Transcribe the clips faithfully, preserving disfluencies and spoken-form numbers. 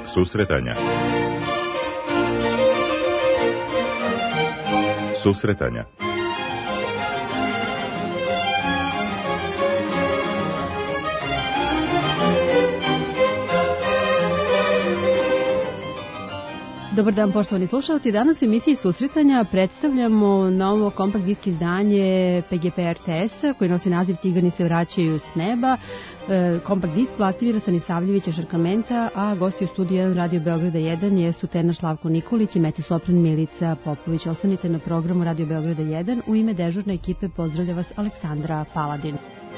Susretanja. Susretanja. Dobar dan, poštovani slušalci. Danas u emisiji Susretanja predstavljamo novo kompakt disk izdanje P G P R T S-a koji nosi naziv Cigani se vraćaju s neba. Kompakt disk Vlastimira Stanisavljevića Šarkamenca, a gosti u studiju jedan Radio Beograda jedan jesu tenor Slavko Nikolić i mezzosopran Milica Popović. Ostanite na programu Radio Beograda jedan. U ime dežurne ekipe pozdravlja vas Aleksandra Paladin.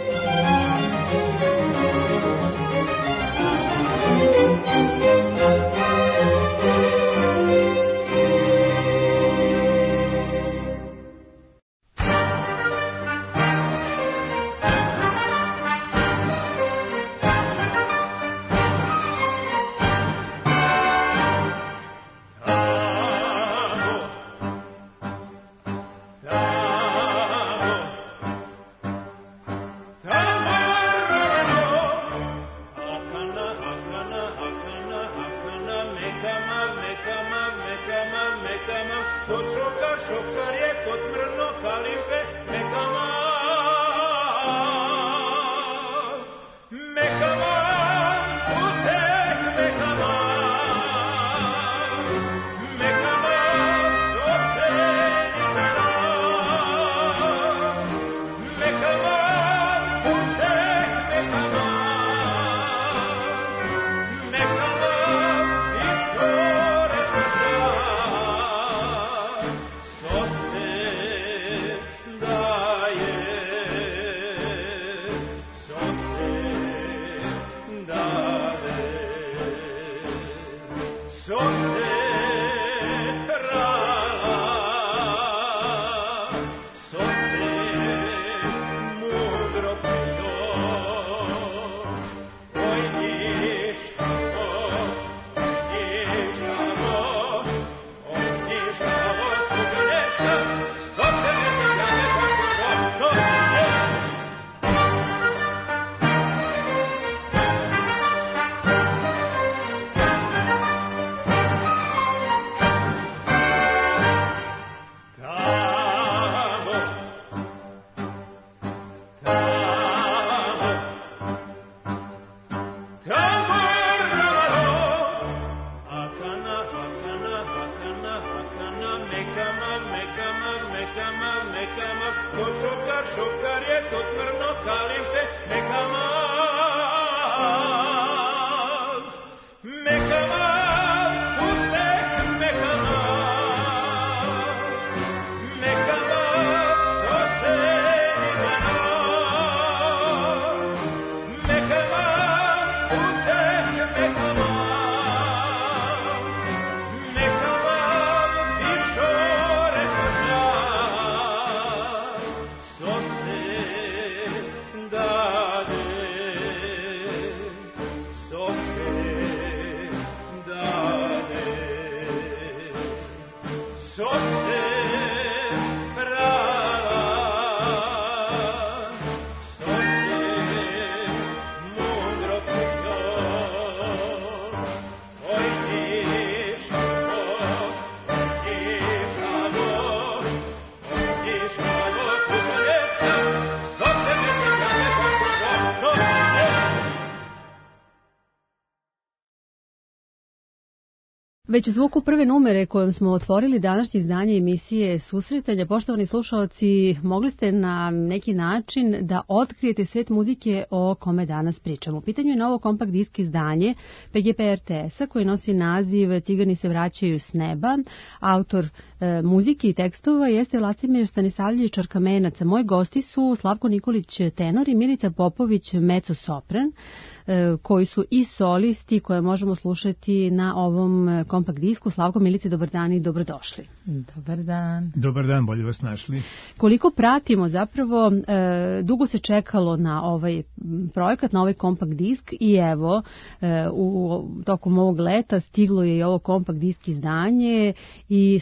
Već u zvuku prve numere kojom smo otvorili današnje izdanje emisije Susretanja, poštovani slušalci, mogli ste na neki način da otkrijete svet muzike o kome danas pričamo. U pitanju je novo kompakt disk izdanje P G P R T S-a koji nosi naziv Cigani se vraćaju s neba. Autor e, muzike i tekstova jeste Vlastimir Stanisavljević Šarkamenac. Moji gosti su Slavko Nikolić tenor i Milica Popović mezzosopran, koji su i solisti koje možemo slušati na ovom kompakt disku. Slavko, Milice, dobar dan i dobrodošli. Dobar dan. Dobar dan, bolje vas našli. Koliko pratimo, zapravo e, dugo se čekalo na ovaj projekat, na ovaj kompakt disk i evo e, u tokom ovog leta stiglo je i ovo kompakt disk izdanje i sudeći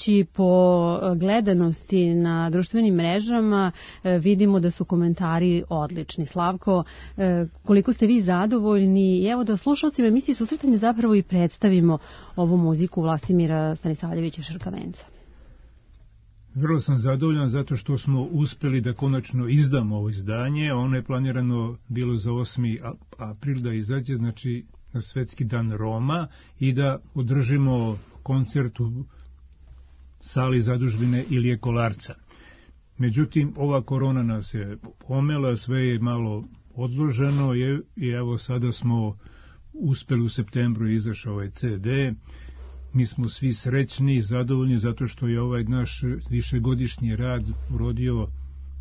sudeći po gledanosti na društvenim mrežama, vidimo da su komentari odlični. Slavko, koliko ste vi zadovoljni? Evo da slušalcima emisije Susretanje zapravo i predstavimo ovu muziku Vlastimira Stanisavljevića Šrkavenca. Vrlo sam zadovoljan zato što smo uspeli da konačno izdamo ovo izdanje. Ono je planirano bilo za osmi april da izađe, znači na Svetski dan Roma, i da održimo koncert u sali zadužbine Ilije Kolarca. Međutim, ova korona nas je pomela, sve je malo odloženo i evo sada smo uspeli, u septembru izašao ovaj ce de. Mi smo svi srećni i zadovoljni zato što je ovaj naš višegodišnji rad urodio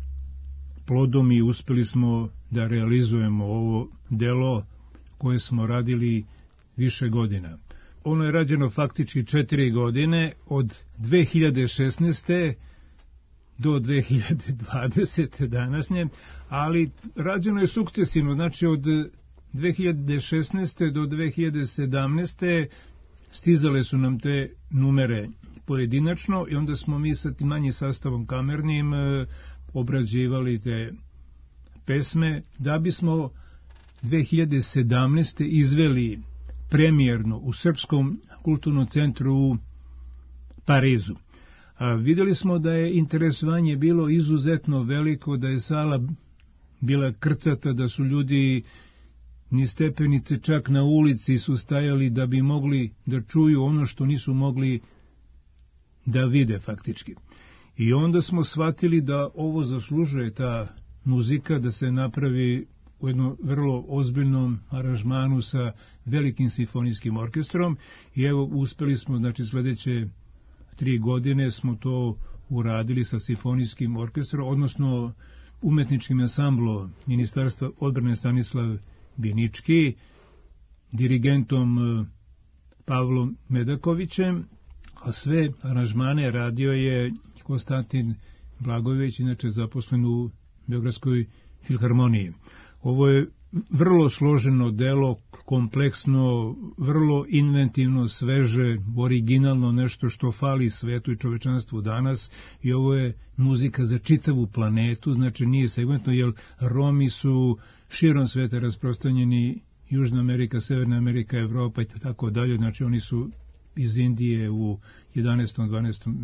plodom i uspeli smo da realizujemo ovo delo koje smo radili više godina. Ono je rađeno faktički četiri godine, od dve hiljade šesnaeste do dve hiljade dvadesete današnje, ali rađeno je sukcesivno, znači od dve hiljade šesnaeste do dve hiljade sedamnaeste stizale su nam te numere pojedinačno i onda smo mi sa tim manjim sastavom kamernim obrađivali te pesme, da bismo dve hiljade sedamnaeste izveli premijerno u Srpskom kulturnom centru u Parizu. A vidjeli smo da je interesovanje bilo izuzetno veliko, da je sala bila krcata, da su ljudi ni stepenice čak na ulici su stajali da bi mogli da čuju ono što nisu mogli da vide faktički. I onda smo shvatili da ovo zaslužuje ta muzika, da se napravi u jednom vrlo ozbiljnom aranžmanu sa velikim simfonijskim orkestrom i evo uspeli smo, znači sledeće tri godine smo to uradili sa simfonijskim orkestrom, odnosno umetničkim ansamblom Ministarstva odbrane Stanislav Binički, dirigentom Pavlom Medakovićem, a sve aranžmane radio je Konstantin Blagojević, inače zaposlen u Beogradskoj filharmoniji. Ovo je vrlo složeno delo, kompleksno, vrlo inventivno, sveže, originalno, nešto što fali svetu i čovečanstvu danas, i ovo je muzika za čitavu planetu, znači nije segmentno, jer Romi su širom sveta rasprostranjeni, Južna Amerika, Severna Amerika, Evropa i tako dalje, znači oni su iz Indije u jedanaestom dvanaestom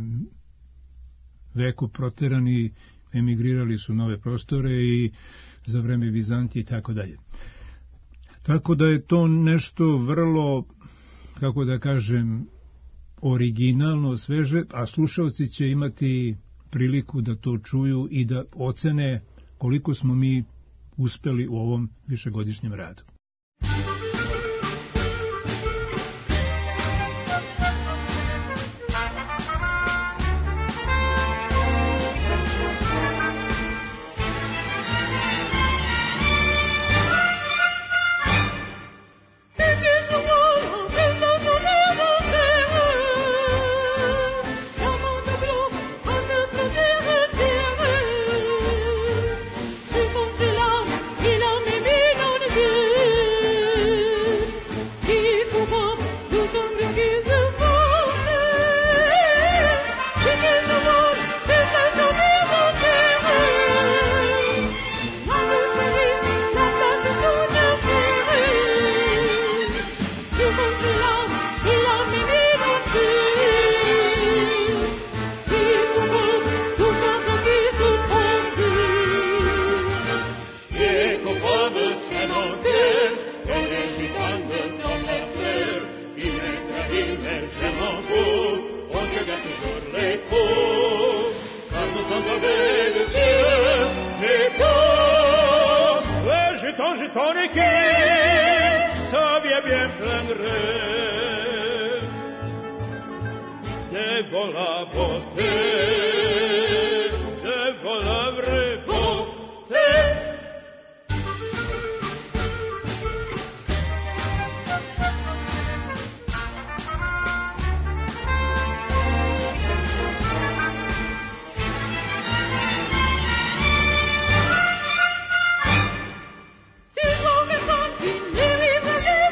veku proterani, emigrirali su nove prostore i za vreme Vizantije i tako dalje. Tako da je to nešto vrlo, kako da kažem, originalno, sveže, a slušalci će imati priliku da to čuju i da ocene koliko smo mi uspeli u ovom višegodišnjem radu.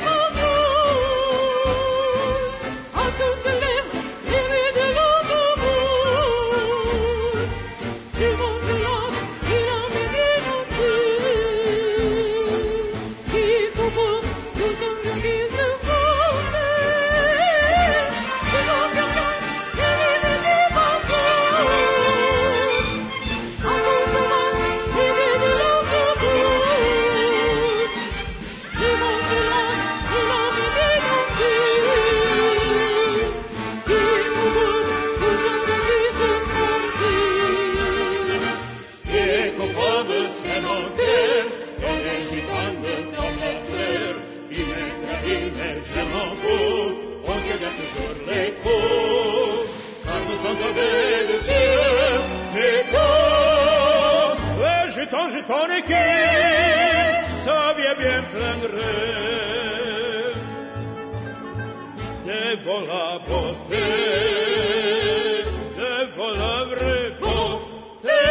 Tous se lèvent, les rues de l'automobile. vaut la beauté, que vaut la vraie beauté.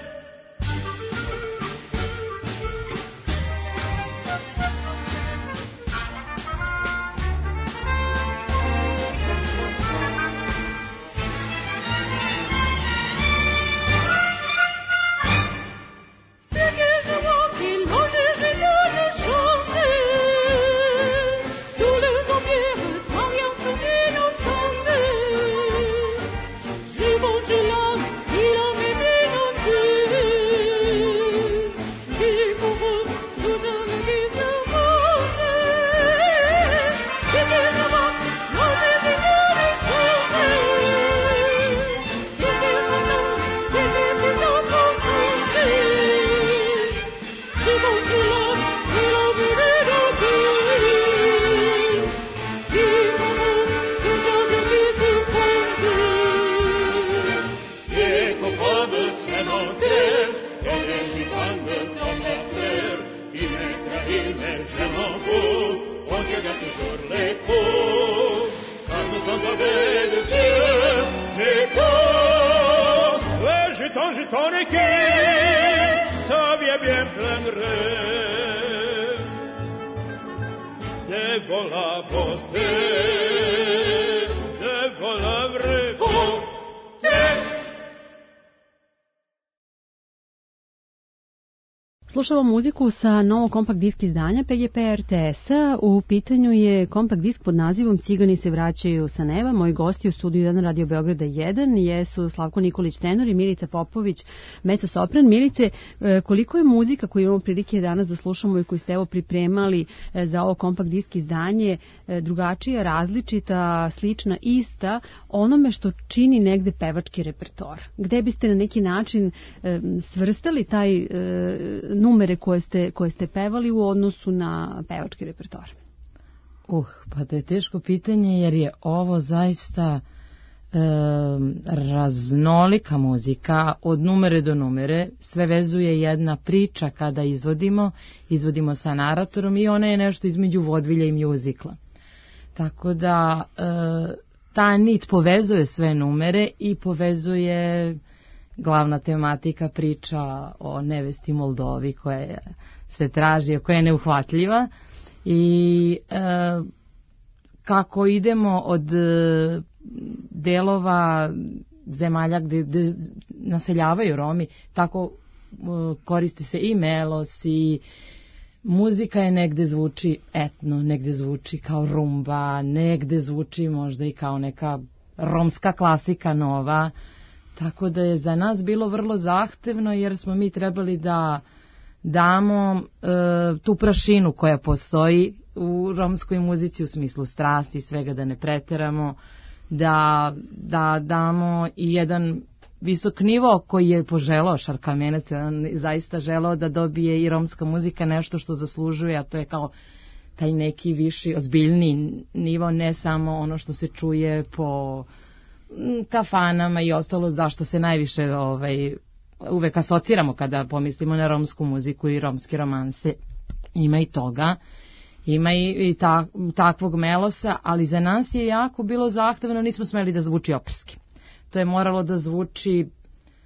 Slušamo muziku sa novog kompakt disk izdanja P G P R T S-a. U pitanju je kompakt disk pod nazivom Cigani se vraćaju sa neba. Moji gosti u studiju jedan Radio Beograda jedan jesu Slavko Nikolić tenor i Milica Popović mezzo-sopran. Milice, koliko je muzika koju imamo prilike danas da slušamo i koju ste evo pripremali za ovo kompakt disk izdanje drugačija, različita, slična, ista onome što čini negde pevački repertoar? Gde biste na neki način svrstali taj numere koje ste, koje ste pevali u odnosu na pevački repertoar? Uh, pa to je teško pitanje jer je ovo zaista e, raznolika muzika od numere do numere. Sve vezuje jedna priča kada izvodimo, izvodimo sa naratorom i ona je nešto između vodvilja i mjuzikla. Tako da e, ta nit povezuje sve numere i povezuje glavna tematika priča o nevesti Moldovi koja se traži, koja je neuhvatljiva i e, kako idemo od e, delova zemalja gde, gde naseljavaju Romi, tako e, koristi se i melos i muzika je negde zvuči etno, negde zvuči kao rumba, negde zvuči možda i kao neka romska klasika nova. Tako da je za nas bilo vrlo zahtevno jer smo mi trebali da damo e, tu prašinu koja postoji u romskoj muzici u smislu strasti, svega da ne preteramo, da, da damo i jedan visok nivo koji je poželao Šarkamenac, on zaista želeo da dobije i romska muzika nešto što zaslužuje, a to je kao taj neki viši, ozbiljni nivo, ne samo ono što se čuje po kafanama i ostalo, zašto se najviše ovaj, uvek asociramo kada pomislimo na romsku muziku i romske romanse. Ima i toga, ima i, i ta, takvog melosa, ali za nas je jako bilo zahtevno, nismo smeli da zvuči operski. To je moralo da zvuči e,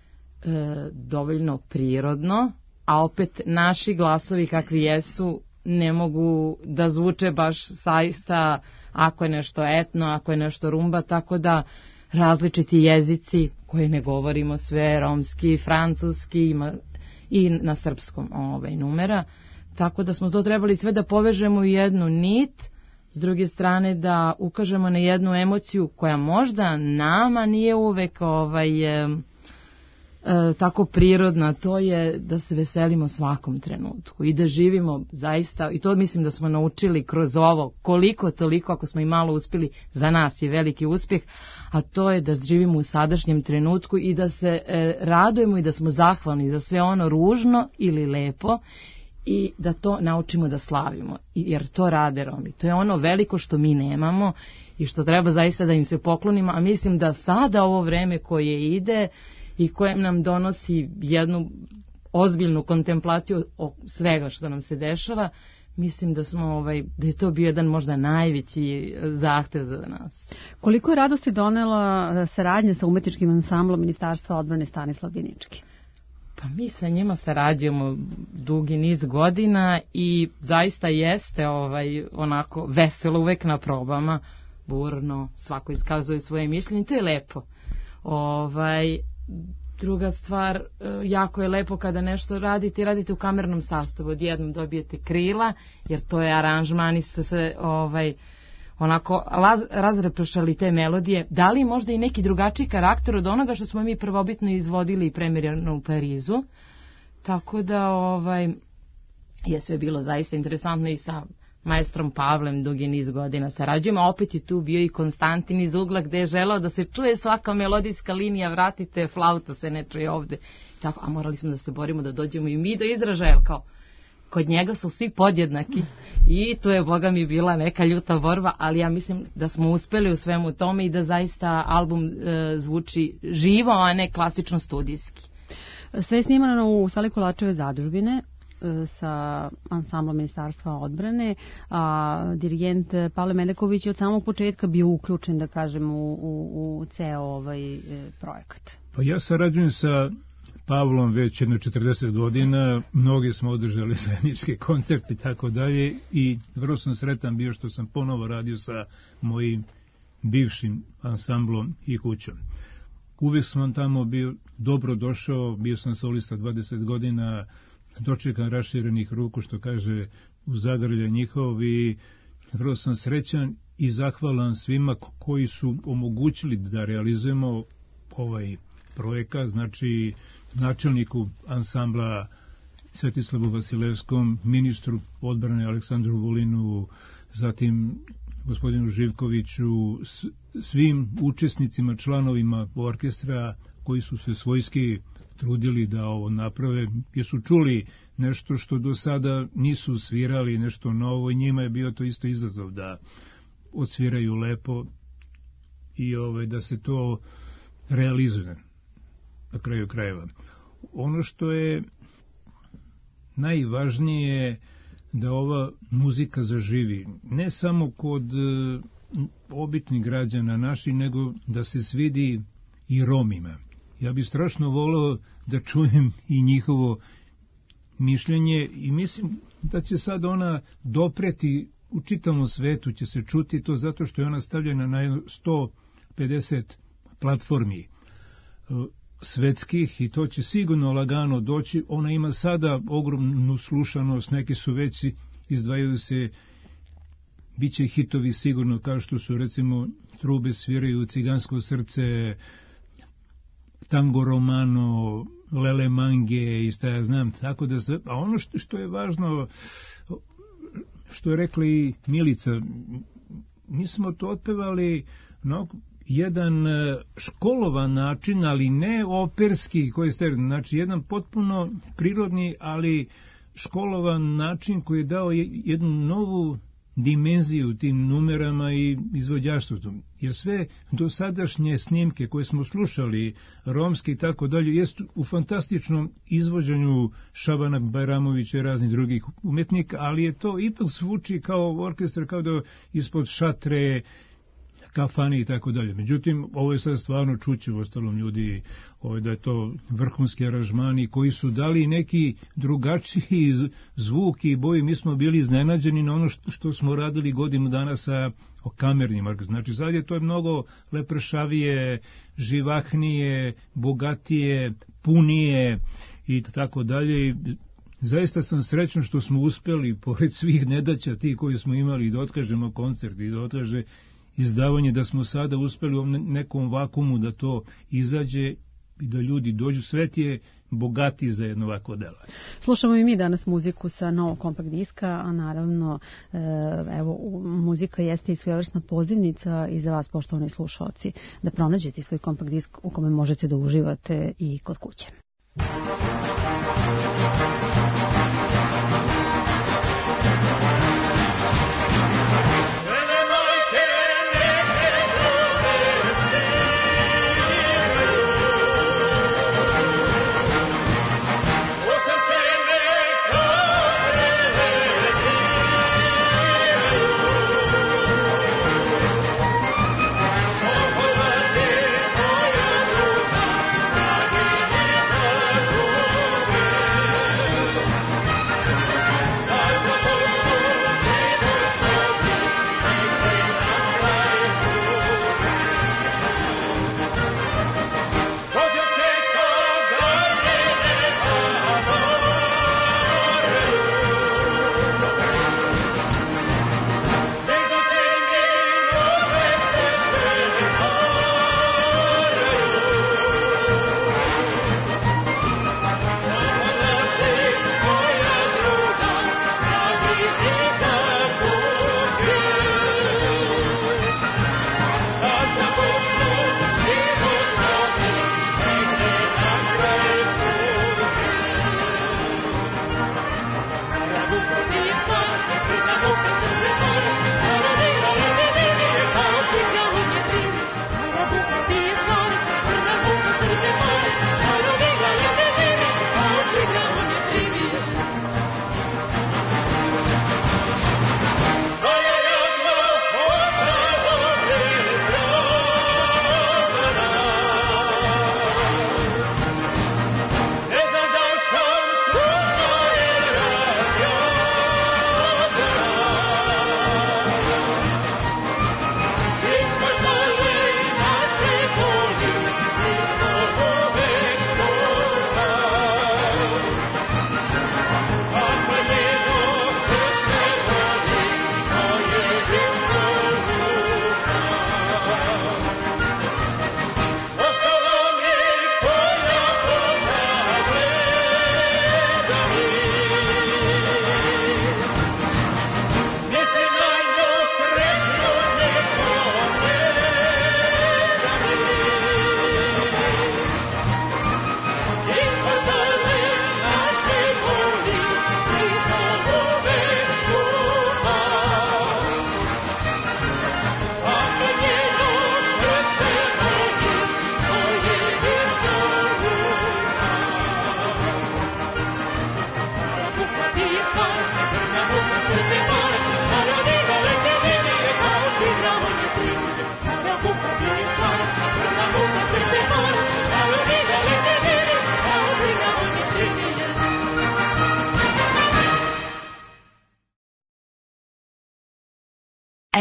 dovoljno prirodno, a opet naši glasovi kakvi jesu ne mogu da zvuče baš saista ako je nešto etno, ako je nešto rumba, tako da različiti jezici koje ne govorimo sve, romski, francuski ima i na srpskom ovaj, numera, tako da smo to trebali sve da povežemo u jednu nit, s druge strane da ukažemo na jednu emociju koja možda nama nije uvek ovaj, e, e, tako prirodna, to je da se veselimo svakom trenutku i da živimo zaista, i to mislim da smo naučili kroz ovo, koliko toliko, ako smo i malo uspjeli, za nas je veliki uspjeh, a to je da živimo u sadašnjem trenutku i da se e, radujemo i da smo zahvalni za sve ono ružno ili lepo i da to naučimo da slavimo, jer to rade Romi. To je ono veliko što mi nemamo i što treba zaista da im se poklonimo, a mislim da sada ovo vreme koje ide i koje nam donosi jednu ozbiljnu kontemplaciju o svega što nam se dešava, mislim da smo ovaj da je to bio jedan možda najveći zahtev za nas. Koliko je radosti donela saradnja sa umetničkim ansamblom Ministarstva odbrane Stanislav Binički? Pa mi sa njima sarađujemo dugi niz godina i zaista jeste ovaj onako veselo uvek na probama, burno, svako iskazuje svoje mišljenje, to je lepo. Ovaj druga stvar, jako je lepo kada nešto radite i radite u kamernom sastavu, odjednom dobijete krila, jer to je aranžman i se ovaj onako razrepršali te melodije, dali možda i neki drugačiji karakter od onoga što smo mi prvobitno izvodili i premijerno u Parizu, tako da ovaj je sve bilo zaista interesantno i sa maestrom Pavlem dugi niz godina sarađujemo, a opet je tu bio i Konstantin iz ugla gde je želeo da se čuje svaka melodijska linija, vratite, flauta se ne čuje ovde, tako, a morali smo da se borimo da dođemo i mi do izražaja, kao kod njega su svi podjednaki i to je, boga mi, bila neka ljuta borba, ali ja mislim da smo uspeli u svemu tome i da zaista album e, zvuči živo, a ne klasično studijski. Sve je snimano u sali Kolačeve zadužbine sa ansamblom Ministarstva odbrane, a dirigent Pavle Medaković je od samog početka bio uključen, da kažem, u, u, u ceo ovaj projekat. Pa ja sarađujem sa Pavlom već jedno četrdeset godina, mnogi smo održali zajedničke koncerte i tako dalje i vrlo sam sretan bio što sam ponovo radio sa mojim bivšim ansamblom i kućom. Uvijek sam tamo bio dobro došao, bio sam solista dvadeset godina, dočekan raširenih ruku, što kaže, u zagrlje njihov i vrlo sam srećan i zahvalan svima koji su omogućili da realizujemo ovaj projekat, znači načelniku ansambla Svetislavu Vasilevskom, ministru odbrane Aleksandru Vulinu, zatim gospodinu Živkoviću, svim učesnicima, članovima orkestra koji su se svojski trudili da ovo naprave, jer su čuli nešto što do sada nisu svirali, nešto novo i njima je bio to isto izazov da odsviraju lepo i ovaj, da se to realizuje na kraju krajeva. Ono što je najvažnije da ova muzika zaživi, ne samo kod e, obitnih građana naših, nego da se svidi i Romima. Ja bih strašno voleo da čujem i njihovo mišljenje i mislim da će sad ona dopreti u čitavom svetu, će se čuti to zato što je ona stavljena na sto pedeset platformi svetskih i to će sigurno lagano doći. Ona ima sada ogromnu slušanost, neki su već izdvajaju se, bit će hitovi sigurno, kao što su recimo Trube sviraju, Cigansko srce, Tango Romano, Lele Mange i šta ja znam, tako da se, a ono što, što je važno, što je rekla i Milica, mi smo to otpevali no, jedan školovan način, ali ne operski, koji ste, znači jedan potpuno prirodni, ali školovan način koji je dao jednu novu dimenziju tim numerama i izvođaštvu. Jer sve dosadašnje snimke koje smo slušali, romski i tako dalje, jest u fantastičnom izvođenju Šabana Bajramovića i raznih drugih umetnika, ali je to ipak zvuči kao orkestar, kao da ispod šatre, kafani i tako dalje. Međutim, ovo je sad stvarno čuće u ostalom ljudi, ovo, da je to vrhunski aranžmani koji su dali neki drugačiji zvuk i boji. Mi smo bili iznenađeni na ono što, što smo radili godinu dana sa kamernim orkestrom. Znači, sad je to mnogo lepršavije, živahnije, bogatije, punije i tako dalje. I zaista sam srećan što smo uspeli, pored svih nedaća ti koji smo imali, da otkažemo koncert i da otkaže izdavanje, da smo sada uspeli u nekom vakumu da to izađe i da ljudi dođu. Svet je bogati za jedno ovako delo. Slušamo i mi danas muziku sa novog kompakt diska, a naravno evo, muzika jeste i svojevrsna pozivnica i za vas, poštovani slušalci, da pronađete svoj kompakt disk u kome možete da uživate i kod kuće. O srce neka vredi,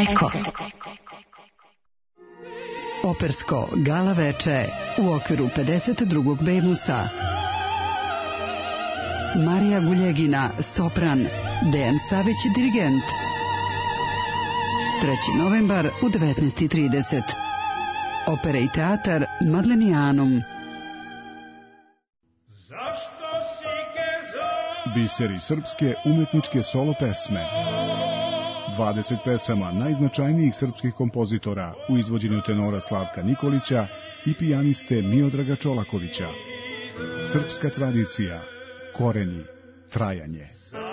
Eko. Opersko gala veče u okviru pedeset drugog Bemusa. Marija Guljegina, sopran, Dejan Savić, dirigent. treći novembar u devetnaest i trideset. Opera i teatar Madlenijanum. Biseri srpske umetničke solo pesme. dvadeset pesama najznačajnijih srpskih kompozitora u izvođenju tenora Slavka Nikolića i pijaniste Miodraga Čolakovića. Srpska tradicija, koreni, trajanje.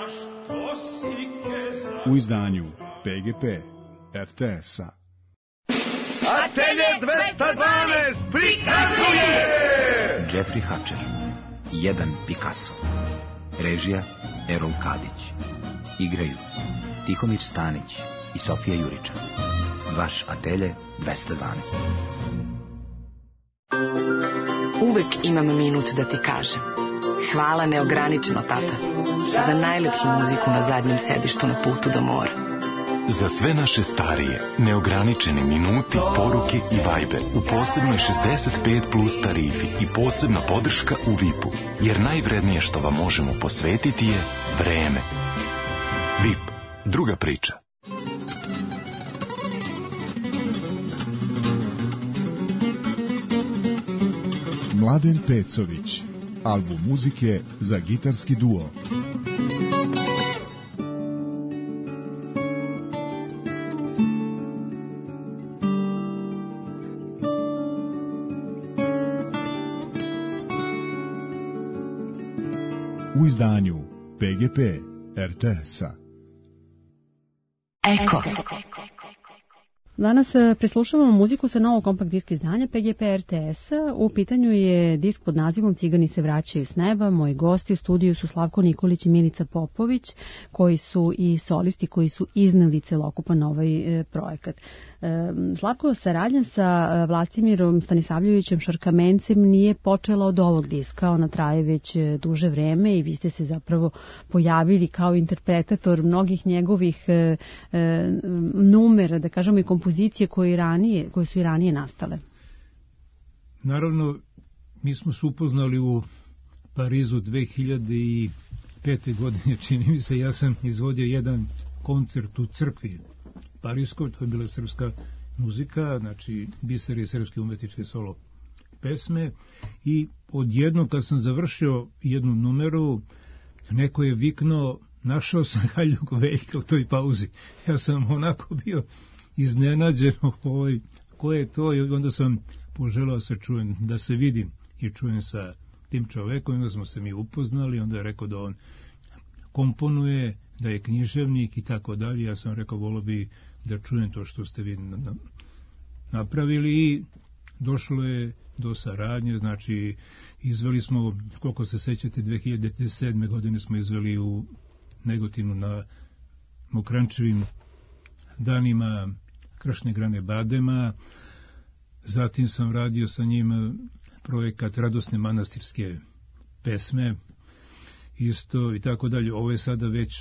U izdanju P G P R T S-a. Atelje dvesta dvanaest prikazuje Jeffrey Hatcher, jedan Picasso. Režija Erol Kadić. Igraju Tihomir Stanić i Sofija Juričan. Vaš Atelje dvesta dvanaest. Uvek imam minut da ti kažem. Hvala neograničeno, tata, za najlepšu muziku na zadnjem sedištu na putu do mora. Za sve naše starije, neograničeni minuti, poruke i Viber u posebnoj šezdeset pet plus tarifi i posebna podrška u V I P-u, jer najvrednije što vam možemo posvetiti je vreme. V I P, druga priča. Mladen Pecović, album muzike za gitarski duo. U izdanju P G P R T S-a. Eko. Danas preslušavamo muziku sa novog kompakt disk izdanja P G P R T S-a. U pitanju je disk pod nazivom Cigani se vraćaju s neba. Moji gosti u studiju su Slavko Nikolić i Milica Popović, koji su i solisti koji su izneli celokupan ovaj e, projekat. E, Slavko, saradnja sa Vlastimirom Stanisavljevićem Šarkamencem nije počela od ovog diska. Ona traje već duže vreme i vi ste se zapravo pojavili kao interpretator mnogih njegovih e, e, numera, da kažemo i kompozicija pozicije koje, ranije, koje su i ranije nastale. Naravno, mi smo se upoznali u Parizu dve hiljade pete. godine, čini mi se, ja sam izvodio jedan koncert u crkvi Parijskoj, to je bila srpska muzika, znači biseri srpske umetničke solo pesme, i odjednom kad sam završio jednu numeru, neko je viknuo, našao sam Haljku Veljka u toj pauzi. Ja sam onako bio iznenađeno, ovaj, ko je to, i onda sam poželao se čujem, da se vidim i čujem sa tim čovekom, onda smo se mi upoznali, onda je rekao da on komponuje, da je književnik i tako dalje. Ja sam rekao, volio bi da čujem to što ste vi napravili, i došlo je do saradnje, znači izveli smo, koliko se sećate, dve hiljade sedme. godine smo izveli u Negotinu na Mokrančevim danima Kršne grane Badema. Zatim sam radio sa njim projekat Radosne manastirske pesme, isto i tako dalje. Ovo je sada već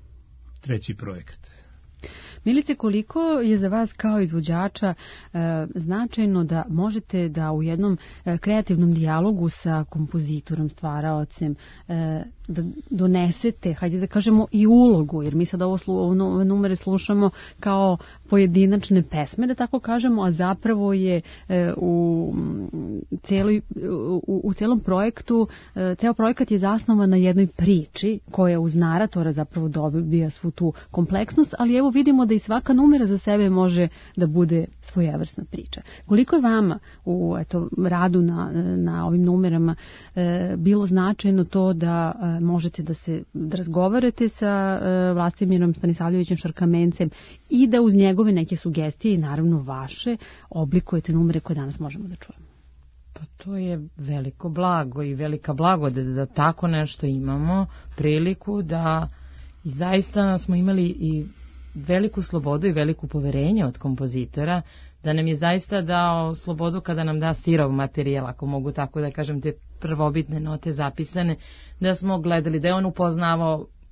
treći projekat. Milice, koliko je za vas kao izvođača e, značajno da možete da u jednom e, kreativnom dijalogu sa kompozitorom, stvaraocem, e, da donesete, hajde da kažemo, i ulogu, jer mi sad ovo slu, ove numere slušamo kao pojedinačne pesme, da tako kažemo, a zapravo je e, u, celoj, u, u celom projektu, e, ceo projekat je zasnovan na jednoj priči koja uz naratora zapravo dobija svu tu kompleksnost, ali evo vidimo da i svaka numera za sebe može da bude svojevrsna priča. Koliko je vama u eto, radu na, na ovim numerama e, bilo značajno to da e, možete da se da razgovarate sa e, Vlastimirom Stanisavljevićem Šarkamencem i da uz njegove neke sugestije i naravno vaše oblikujete numere koje danas možemo da čujemo? Pa to je veliko blago i velika blagodat da, da tako nešto imamo, priliku da i zaista smo imali i veliku slobodu i veliku poverenje od kompozitora, da nam je zaista dao slobodu kada nam da sirov materijal, ako mogu tako da kažem, te prvobitne note zapisane, da smo gledali, da je on upoznavao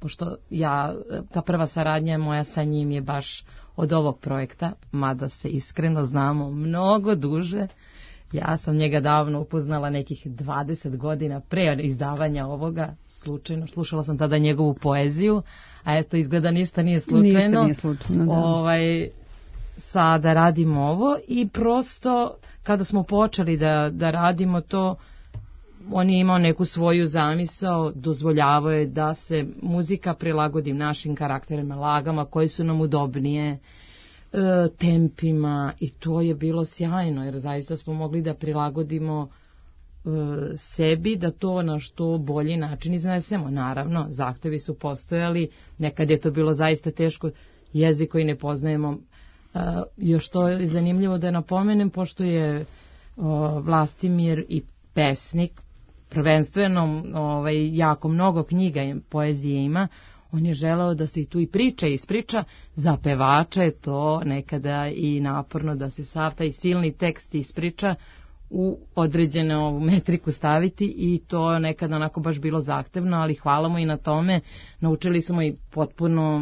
pošto ja, ta prva saradnja moja sa njim je baš od ovog projekta, mada se iskreno znamo mnogo duže. Ja sam njega davno upoznala nekih dvadeset godina pre izdavanja ovoga, slučajno. Slušala sam tada njegovu poeziju, a eto, izgleda ništa nije slučajno. Ništa nije slučajno, da. Ovaj, sada radimo ovo i prosto kada smo počeli da, da radimo to, on je imao neku svoju zamisao, dozvoljavao je da se muzika prilagodi našim karakterima, lagama koje su nam udobnije, tempima, i to je bilo sjajno, jer zaista smo mogli da prilagodimo e, sebi, da to na što bolji način iznesemo. Naravno, zahtevi su postojali, nekad je to bilo zaista teško, jezik koji ne poznajemo. E, još to je zanimljivo da napomenem, pošto je o, Vlastimir i pesnik, prvenstveno ovaj, jako mnogo knjiga i poezije ima, on je želeo da se i tu i priča ispriča. Za pevača je to nekada i naporno da se sav taj silni tekst ispriča u određenu metriku staviti, i to je nekada onako baš bilo zahtevno, ali hvala mu i na tome. Naučili smo i potpuno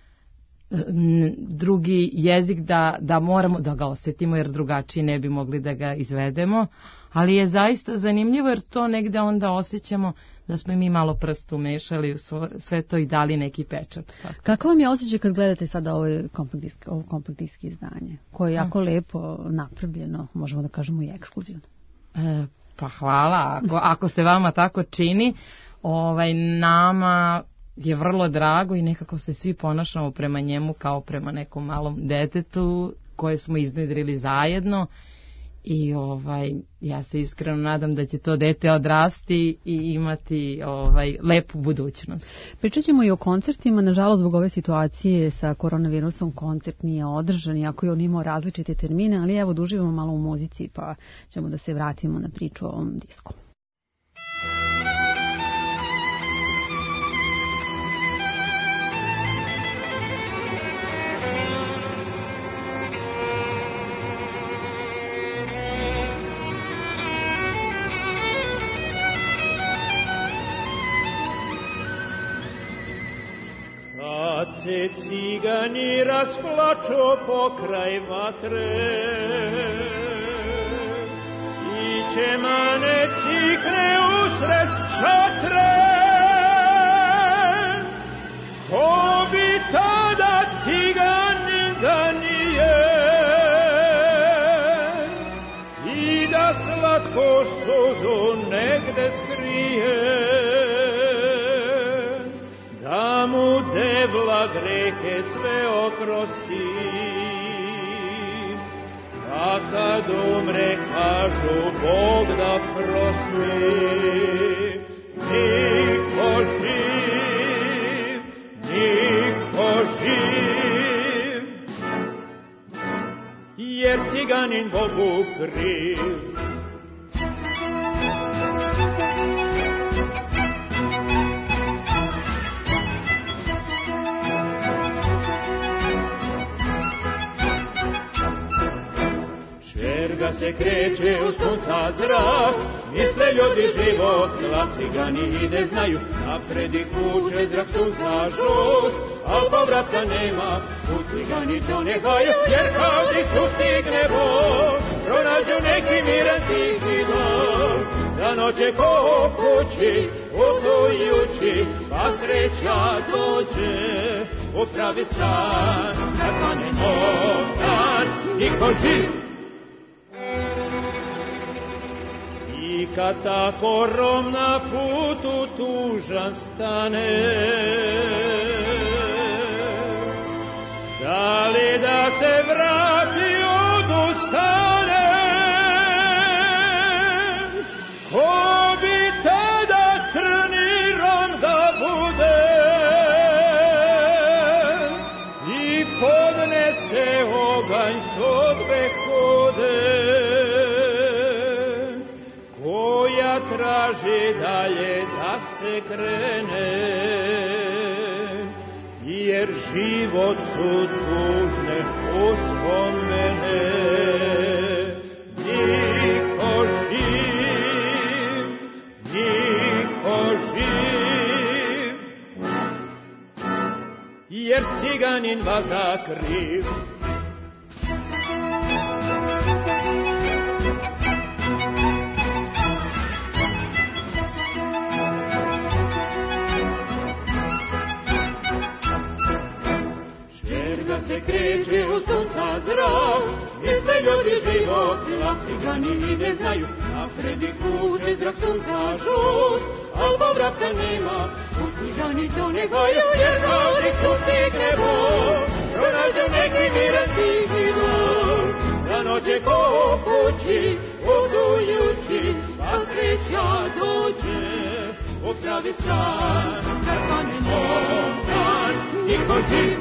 drugi jezik da, da moramo da ga osjetimo, jer drugačije ne bi mogli da ga izvedemo, ali je zaista zanimljivo jer to negde onda osjećamo da smo mi malo prst umešali u sve to i dali neki pečat. Tako. Kako vam je osjećaj kad gledate sada ovo kompakt-diski, ovo kompakt-diski izdanje, koje je jako lepo napravljeno, možemo da kažemo i ekskluzivno? E, pa hvala, ako, ako se vama tako čini, ovaj, nama je vrlo drago i nekako se svi ponašamo prema njemu kao prema nekom malom detetu koje smo iznedrili zajedno, i ovaj, ja se iskreno nadam da će to dete odrasti i imati ovaj, lepu budućnost. Pričat ćemo i o koncertima. Nažalost, zbog ove situacije sa koronavirusom koncert nije održan, iako je on imao različite termine, ali evo, duživamo malo u muzici, pa ćemo da se vratimo na priču o ovom disku. Se cigani rasplaču pokraj vatre i čemane cikne usred šatre, ko bi tada ciganin da nije i da slatko suzu negde skrije, da mu devla grehe sve oprosti, a kad umre kažu Bog da prosti. Niko živ, niko živ, jer ciganin Bogu kriv. Čerga se kreće u sunca zrak, misle ljudi život, a cigani ide znaju, napred i kuće zrak sunca žut, a povratka nema, u cigani to ne haju, jer kad ih sustigne Bog, pronađu neki miran tihi dom, za noće po kući, putujući, pa sreća dođe, u pravi san, kad zvane nov dan, niko živ. I kad tako Rom na putu tužan stane, da li da se vrati odustane, ko bi tada crni Rom da bude i podnese oganj sodbe hode, traži dalje da se krene, jer život su tužne uspomene. Niko živ, niko živ, jer ciganin vaza kriv. Šverga se kreće u sunca zrak, misle ljudi život, a cigani ne znaju. Napred i kuće zrak sunca žut, a povratka nema, u cigani to ne gaju, jer kao nek sustigne Bog, pronađu neki miran tihi dom. Za noće ko u kući, budujući, pa sreća dođe, opravi san, kad svane nov dan, niko živ.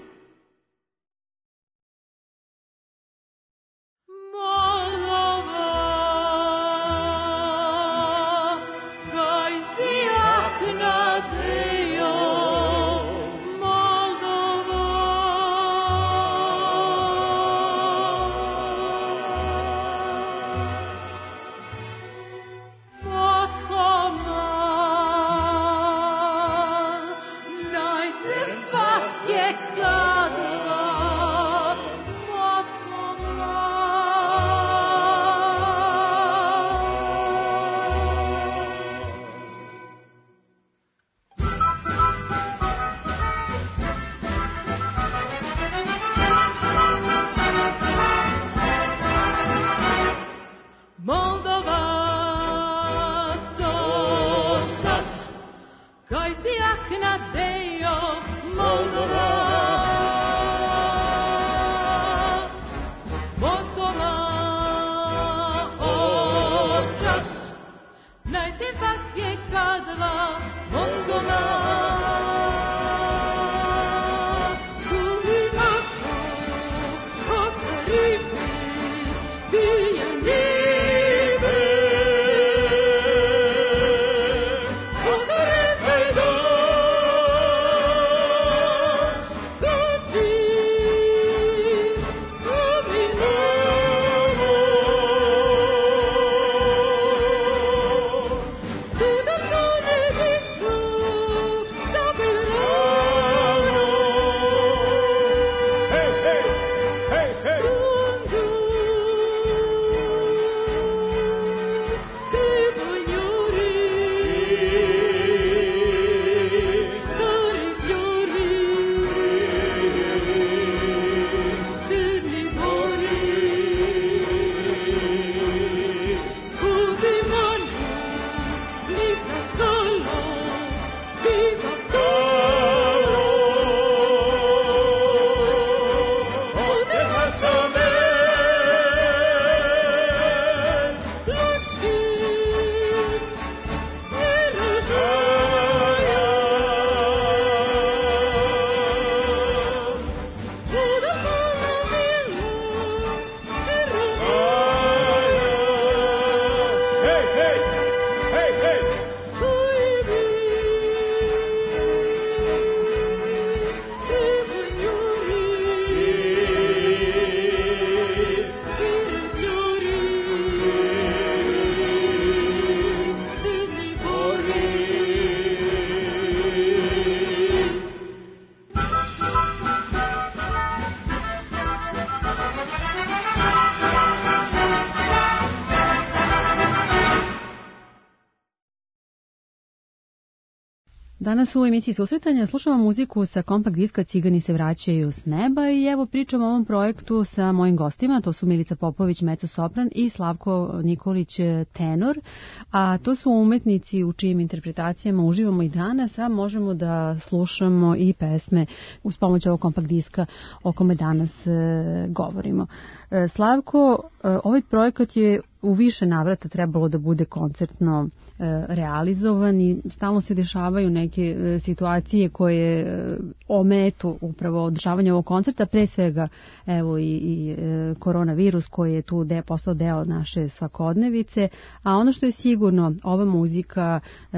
Danas u emisiji Susretanja slušamo muziku sa kompakt diska Cigani se vraćaju s neba i evo pričam o ovom projektu sa mojim gostima, to su Milica Popović, mezzo-sopran i Slavko Nikolić, tenor, a to su umetnici u čijim interpretacijama uživamo i danas, a možemo da slušamo i pesme uz pomoć ovog kompakt diska o kome danas e, govorimo. E, Slavko, e, ovaj projekat je u više navrata trebalo da bude koncertno e, realizovan i stalno se dešavaju neke e, situacije koje e, ometu upravo održavanje ovog koncerta, pre svega evo i, i e, koronavirus koji je tu de, postao deo naše svakodnevice, a ono što je sigurno, ova muzika e,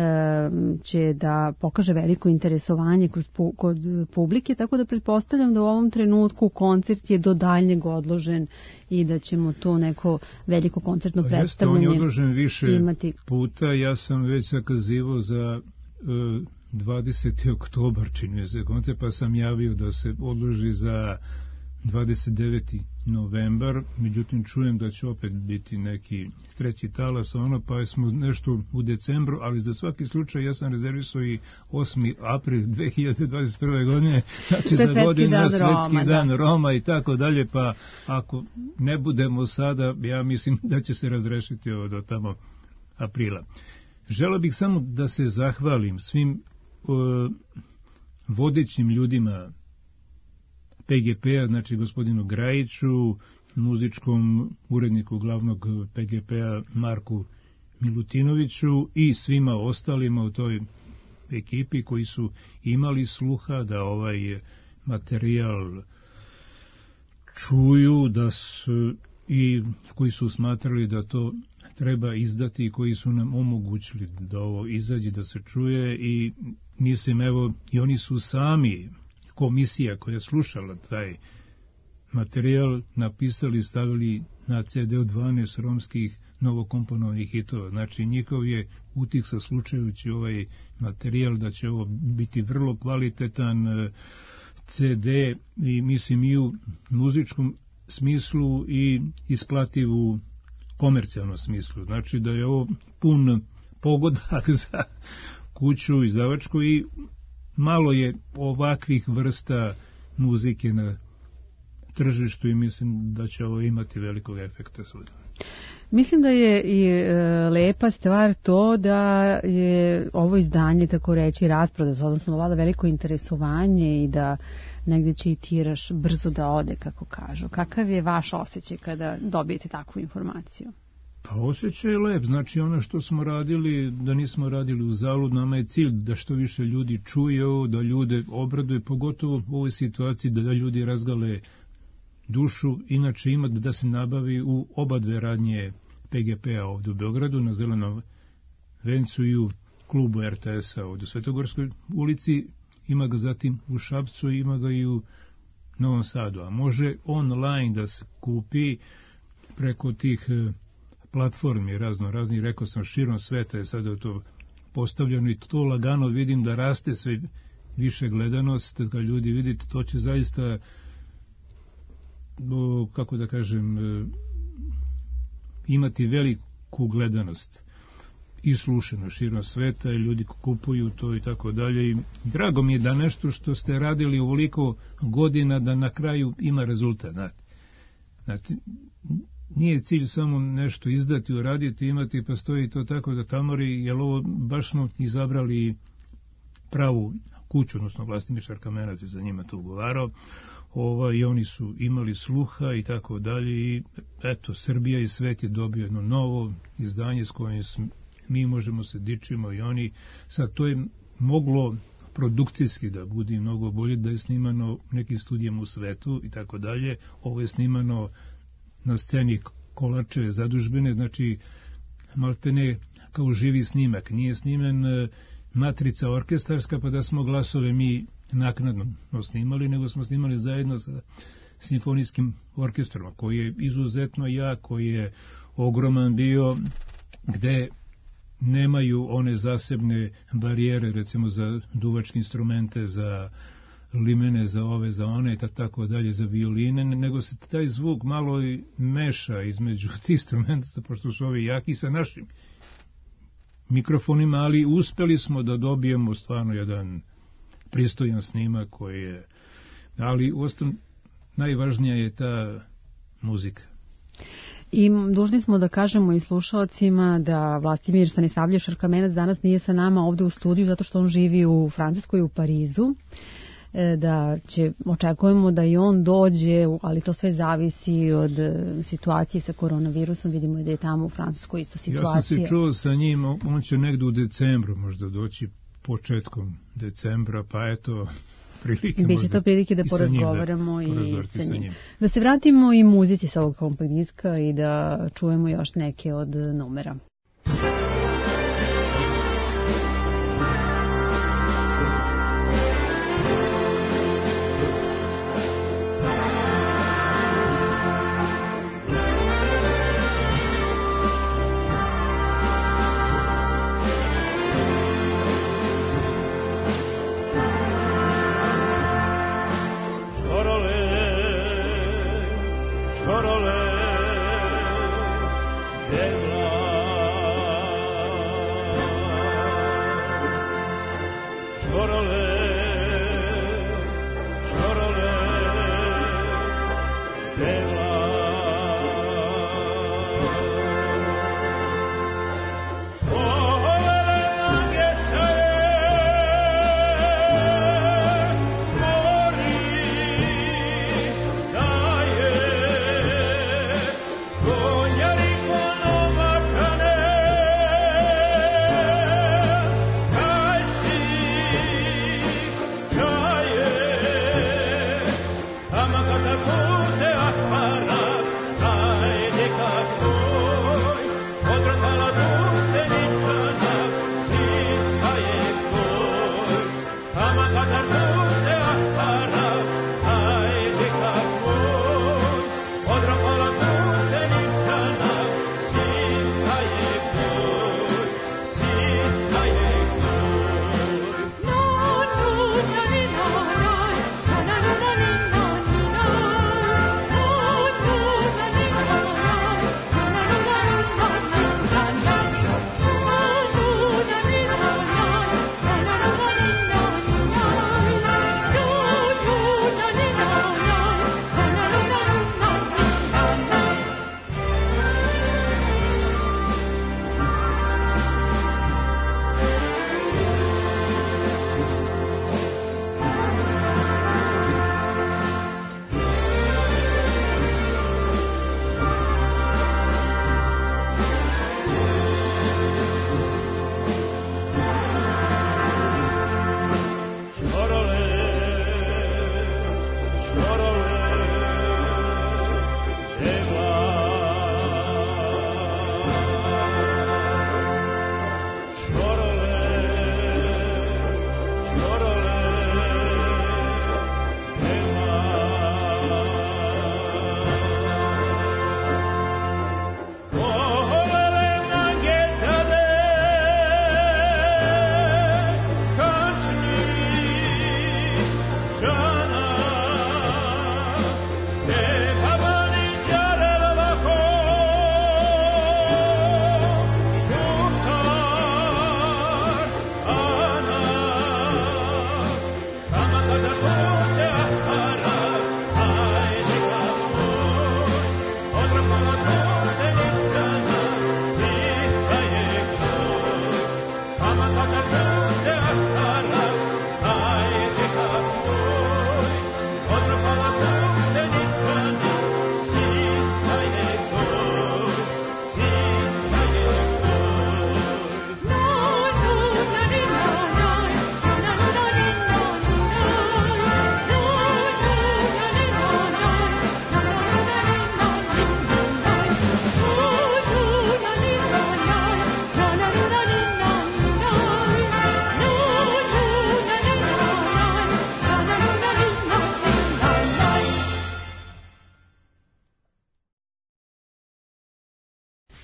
će da pokaže veliko interesovanje kroz pu, kod publike, tako da pretpostavljam da u ovom trenutku koncert je do daljnjeg odložen i da ćemo to neko veliko koncertno predstavljanje imati. On je odložen više imati. puta, ja sam već zakazivao za uh, dvadeseti oktobar, čini se koncert, pa sam javio da se odloži za dvadeset deveti novembar, međutim čujem da će opet biti neki treći talas, ono, pa smo nešto u decembru, ali za svaki slučaj ja sam rezervisao i osmi april dve hiljade dvadeset prve. godine, znači za godinu na Svetski dan Roma i tako dalje, pa ako ne budemo sada, ja mislim da će se razrešiti ovo do tamo aprila. Želeo bih samo da se zahvalim svim uh, vodećim ljudima P G P-a, znači gospodinu Grajiću, muzičkom uredniku glavnog P G P-a Marku Milutinoviću i svima ostalima u toj ekipi koji su imali sluha da ovaj materijal čuju, da su, i koji su smatrali da to treba izdati i koji su nam omogućili da ovo izađe, da se čuje, i mislim, evo, i oni su sami, komisija koja je slušala taj materijal, napisali i stavili na ce de dvanaest romskih novokomponovanih hitova. Znači, njihov je utiksa slučajući ovaj materijal da će ovo biti vrlo kvalitetan ce de i mislim i u muzičkom smislu i isplativ u komercijalnom smislu. Znači da je ovo pun pogodak za kuću izdavačku i malo je ovakvih vrsta muzike na tržištu i mislim da će ovo imati velikog efekta svuda. Mislim da je i e, lepa stvar to da je ovo izdanje, tako reći, rasprodato, odnosno vlada veliko interesovanje i da negde će i tiraž brzo da ode, kako kažu. Kakav je vaš osjećaj kada dobijete takvu informaciju? Pa osjećaj je lep, znači ono što smo radili, da nismo radili u zalud, nama je cilj da što više ljudi čuje ovo, da ljude obraduje, pogotovo u ovoj situaciji da ljudi razgale dušu, inače ima da se nabavi u oba dve radnje P G P-a ovdje u Beogradu, na Zelenom vencu i u klubu er te es-a ovdje u Svetogorskoj ulici, ima ga zatim u Šapcu, ima ga i u Novom Sadu, a može online da se kupi preko tih platformi razno razni, rekao sam širom sveta je sada to postavljeno i to lagano vidim da raste sve više gledanost, da ljudi vidite, to će zaista, kako da kažem, imati veliku gledanost i slušeno širom sveta i ljudi kupuju to i tako dalje. I drago mi je da nešto što ste radili ovoliko godina da na kraju ima rezultat. Znate, znate, nije cilj samo nešto izdati, uraditi, imati, pa stoji to tako da tamori, jer ovo baš smo izabrali pravu kuću, odnosno Vlastimir Šarkamenac je za njima to ugovarao, Ova, i oni su imali sluha i tako dalje i eto, Srbija i svet je dobio jedno novo izdanje s kojim mi možemo se dičimo i oni, sad to je moglo produkcijski da bude mnogo bolje, da je snimano u nekim studijama u svetu i tako dalje, ovo je snimano na sceni Kolarčeve zadužbine, znači maltene kao živi snimak, nije snimen matrica orkestarska pa da smo glasove mi naknadno snimali, nego smo snimali zajedno sa simfonijskim orkestrom, koji je izuzetno jak, koji je ogroman bio, gde nemaju one zasebne barijere, recimo za duvačke instrumente, za limene, za ove, za one i tako dalje, za violine, nego se taj zvuk malo i meša između tih instrumenta, pošto su ovi jaki sa našim mikrofonima, ali uspeli smo da dobijemo stvarno jedan pristojan snimak koji je, ali uostalom najvažnija je ta muzika. I dužni smo da kažemo i slušalcima da Vlastimir Stanisavljević Šarkamenac danas nije sa nama ovde u studiju zato što on živi u Francuskoj, u Parizu, da će, očekujemo da i on dođe, ali to sve zavisi od situacije sa koronavirusom, vidimo da je tamo u Francuskoj isto situacija. Ja sam se čuo sa njim, on će negde u decembru možda doći, početkom decembra, pa eto, prilike biće to prilike da porazgovaramo i sa njim. sa njim. Da se vratimo i muzici sa ovog kompakt diska i da čujemo još neke od numera.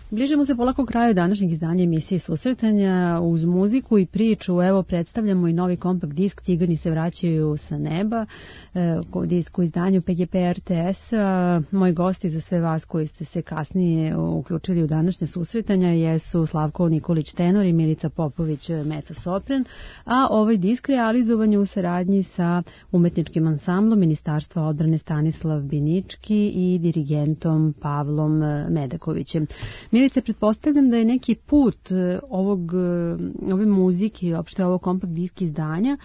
Bližimo se polako kraju današnjeg izdanja emisije Susretanja. Uz muziku i priču, evo, predstavljamo i novi kompakt disk Cigani se vraćaju sa neba, disk u izdanju P G P R T S-a. Moji gosti za sve vas koji ste se kasnije uključili u današnje susretanja jesu Slavko Nikolić tenor i Milica Popović mezzo sopran, a ovaj disk realizovan je u saradnji sa umetničkim ansamblom Ministarstva odbrane Stanislav Binički i dirigentom Pavlom Medakovićem. Milice, pretpostavljam da je neki put ovog, ove muzike i opšte ovog kompakt disk izdanja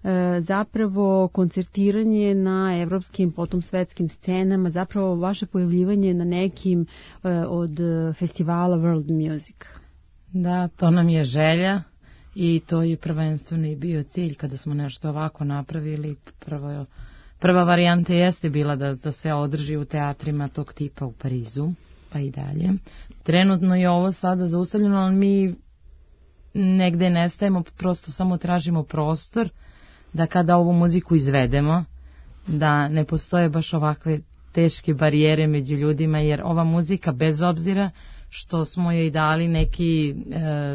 zapravo koncertiranje na evropskim, potom svetskim scenama, zapravo vaše pojavljivanje na nekim od festivala World Music. Da, to nam je želja i to je prvenstveno i bio cilj kada smo nešto ovako napravili. Prvo, prva varijanta jeste bila da, da se održi u teatrima tog tipa u Parizu, pa i dalje. Trenutno je ovo sada zaustavljeno, ali mi negde nestajemo, prosto samo tražimo prostor da kada ovu muziku izvedemo, da ne postoje baš ovakve teške barijere među ljudima, jer ova muzika, bez obzira što smo joj dali neki e,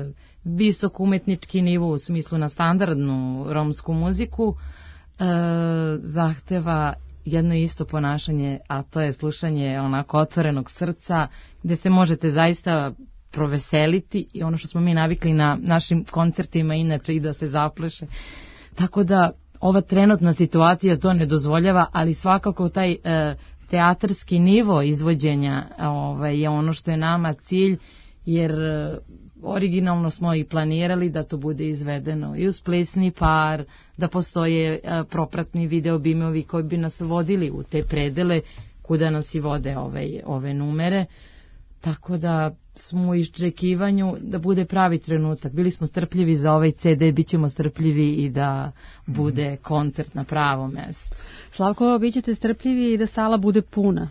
visok umetnički nivo u smislu na standardnu romsku muziku, e, zahteva jedno isto ponašanje, a to je slušanje onako otvorenog srca, gde se možete zaista proveseliti i ono što smo mi navikli na našim koncertima inače i da se zapleše. Tako da ova trenutna situacija to ne dozvoljava, ali svakako taj e, teatarski nivo izvođenja ovaj, je ono što je nama cilj, jer e, originalno smo i planirali da to bude izvedeno i uz plesni par, da postoje e, propratni video bimovi koji bi nas vodili u te predele kuda nas i vode ove, ove numere. Tako da smo u iščekivanju da bude pravi trenutak. Bili smo strpljivi za ovaj ce de, bit ćemo strpljivi i da bude koncert na pravom mjestu. Slavko, bit ćete strpljivi i da sala bude puna?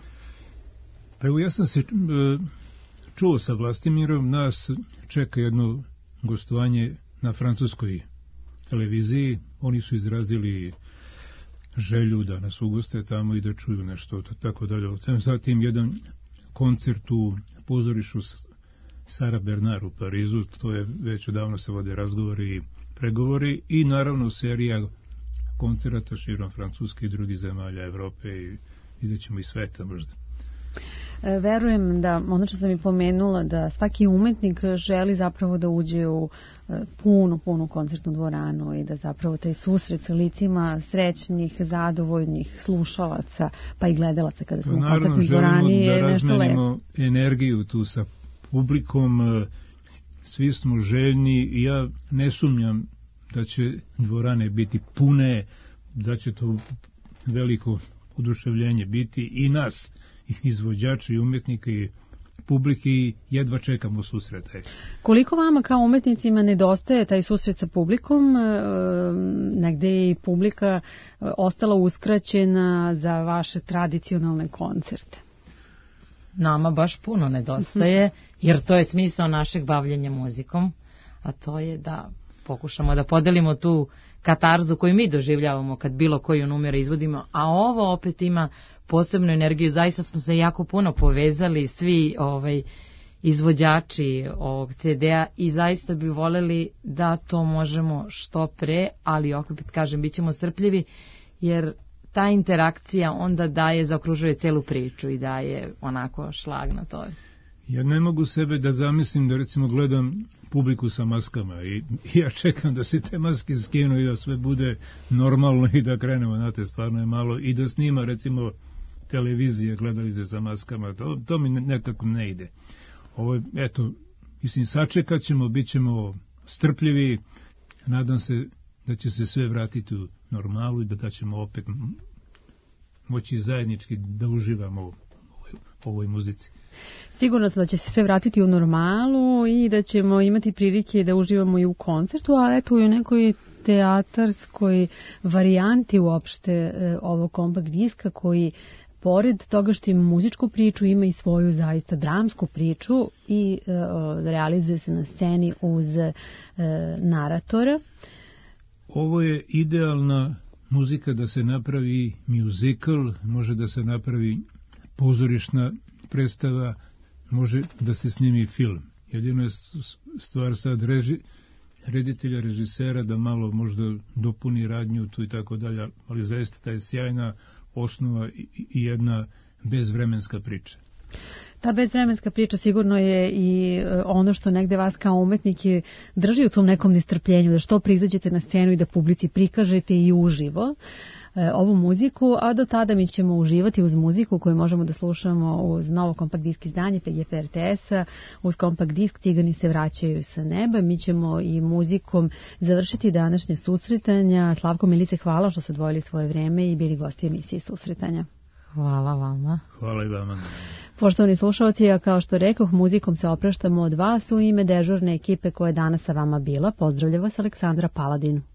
Pa evo, ja sam se čuo sa Vlastimirom, nas čeka jedno gostovanje na francuskoj televiziji. Oni su izrazili želju da nas ugoste tamo i da čuju nešto tako dalje. Zatim jedan koncert u pozorištu Sara Bernard u Parizu, to je već odavno se vode razgovori i pregovori, i naravno serija koncerata širom Francuske i drugih zemalja Evrope i vidjet ćemo i sveta možda. Verujem da, ono što sam i pomenula, da svaki umetnik želi zapravo da uđe u punu, punu koncertnu dvoranu i da zapravo taj susret sa licima srećnih, zadovoljnih slušalaca, pa i gledalaca kada smo u koncertnoj dvorani je nešto lepo. Naravno, želimo da razmenimo energiju tu sa publikom, svi smo željni i ja ne sumnjam da će dvorane biti pune, da će to veliko oduševljenje biti i nas, izvođača i umjetnika i publike, i jedva čekamo susrete. Koliko vama kao umetnicima nedostaje taj susret sa publikom, negde je i publika ostala uskraćena za vaše tradicionalne koncerte? Nama baš puno nedostaje, jer to je smisao našeg bavljenja muzikom, a to je da pokušamo da podelimo tu katarzu koju mi doživljavamo kad bilo koju numeru izvodimo, a ovo opet ima posebnu energiju. Zaista smo se jako puno povezali svi ovaj izvođači ovog ce de-a i zaista bi voljeli da to možemo što pre, ali opet kažem, bit ćemo strpljivi, jer ta interakcija onda daje, zaokružuje celu priču i daje onako šlag na to. Ja ne mogu sebe da zamislim da recimo gledam publiku sa maskama i ja čekam da se te maske skinu i da sve bude normalno i da krenemo, znate, stvarno je malo, i da snima recimo televizije, gledali se sa maskama, to, to mi nekako ne ide. Ovo je, eto, mislim, sačekat ćemo, bit ćemo strpljivi, nadam se da će se sve vratiti u normalu i da, da ćemo opet moći zajednički da uživamo u ovoj, ovoj muzici. Sigurno sam da će se sve vratiti u normalu i da ćemo imati prilike da uživamo i u koncertu, a eto i u nekoj teatarskoj varijanti uopšte ovog kompakt diska, koji pored toga što ima muzičku priču, ima i svoju zaista dramsku priču i e, realizuje se na sceni uz e, naratora. Ovo je idealna muzika da se napravi musical, može da se napravi pozorišna predstava, može da se snimi film. Jedino je stvar sad reži, reditelja, režisera da malo možda dopuni radnju tu i tako dalje, ali zaista ta je sjajna osnova i jedna bezvremenska priča. Ta bezvremenska priča sigurno je i ono što negde vas kao umetnike drži u tom nekom nestrpljenju, da što prizađete na scenu i da publici prikažete i uživo ovu muziku, a do tada mi ćemo uživati uz muziku koju možemo da slušamo uz novo kompakt disk izdanje P G P R T S-a, uz kompakt disk Cigani se vraćaju sa neba. Mi ćemo i muzikom završiti današnje susretanja. Slavko, Milice, hvala što ste odvojili svoje vreme i bili gosti emisije Susretanja. Hvala vama. Hvala i vama. Poštovani slušalci, a kao što rekoh, muzikom se opraštamo od vas u ime dežurne ekipe koja je danas sa vama bila. Pozdravlja vas Aleksandra Paladin.